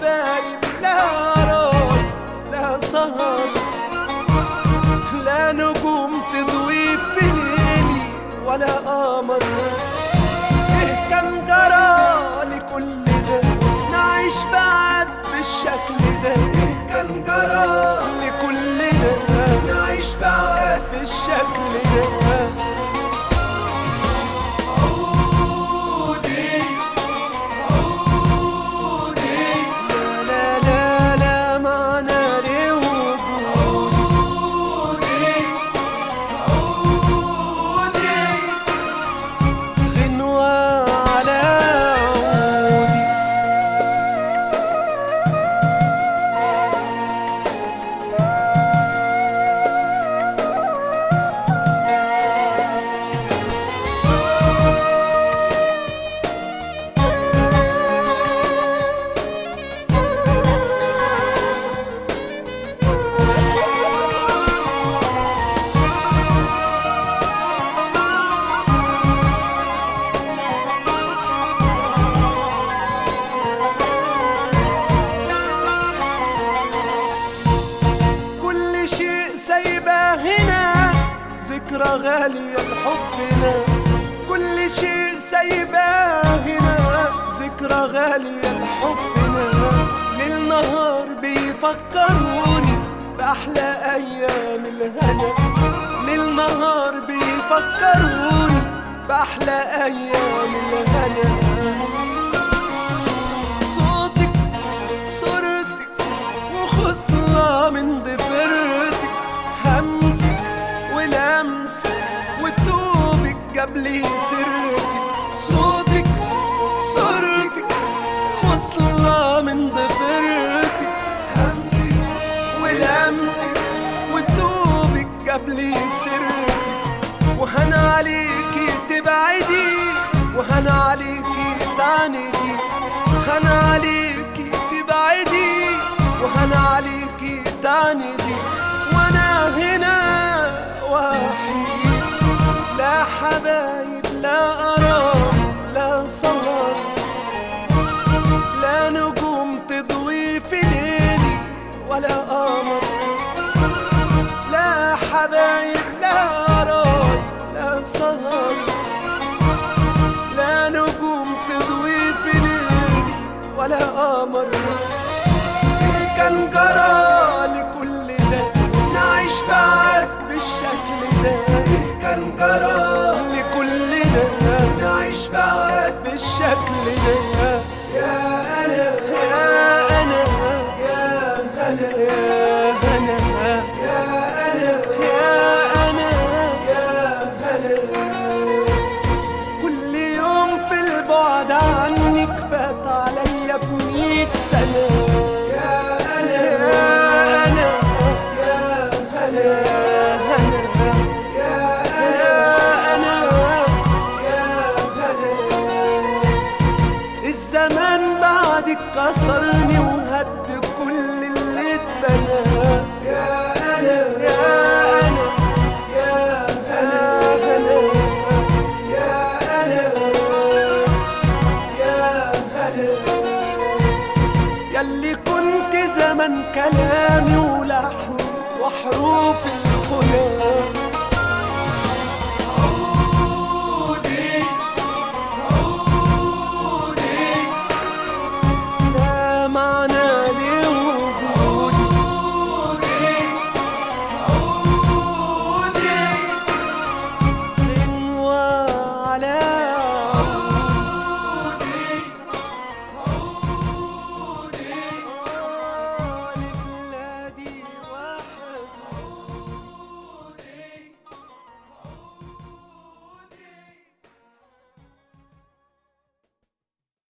حبايب لا قرار لا سهر، لا نجوم تضوي في ليلي ولا قمر. ايه كان جرى لكل ده نعيش بعد بالشكل ده؟ ايه كان جرى لكل ده نعيش بعد بالشكل ده؟ عودي عودي لا لا لا معنى لوجودي، عودي غنوة على عودي. كل شيء سايبه هنا ذكرى غالية لحبنا، كل شيء سايبه هنا ذكرى غالية لحبنا. ليل نهار بيفكروني بأحلى أيام الهنا، ليل نهار بيفكروني بأحلى أيام الهنا. صوتك صورتك وخصلة من ضفيرتك، همسك ولمسك وتوبك جابلي سرتك. صوتك صورتك خصلة من ضفيرتك، همسك ولمسك وتوبك جابلي سرتك. وهن عليكي تبعدي وهن عليكي تعندي، هن عليكي تبعدي وهن عليكي تعندي. وانا هنا وحيد لا حبايب لا قرار لا سهر، لا نجوم تضوي في ليلي ولا قمر. لا حبايب لا قرار لا سهر، لا نجوم تضوي في ليلي ولا قمر. ايه كان جرى لكل ده نعيش بعد بالشكل ده؟ ايه كان جرى لكل ده نعيش بعد بالشكل ده؟ يا أنا يا أنا يا أنا يا أنا يا أنا يا أنا يا أنا. كل يوم في البعد عنك فات عليا ب100 سنة. يا أنا يا أنا يا أنا يا أنا يا أنا. الزمان بعدك كسرني وهد كل اللي اتبنى. يا أنا يا أنا يا أنا يا أنا يا أنا. ياللي كنت زمن كلامي ولحن وحروف الغنى،